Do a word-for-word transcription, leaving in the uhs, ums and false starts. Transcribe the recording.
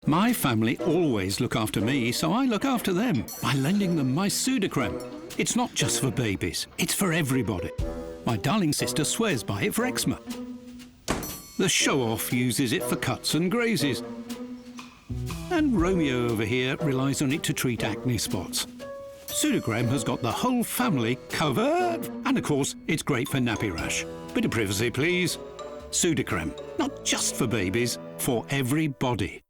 My family always look after me, so I look after them by lending them my Sudocrem. It's not just for babies, it's for everybody. My darling sister swears by it for eczema. The show-off uses it for cuts and grazes. And Romeo over here relies on it to treat acne spots. Sudocrem has got the whole family covered. And of course, it's great for nappy rash. Bit of privacy, please. Sudocrem, not just for babies, for everybody.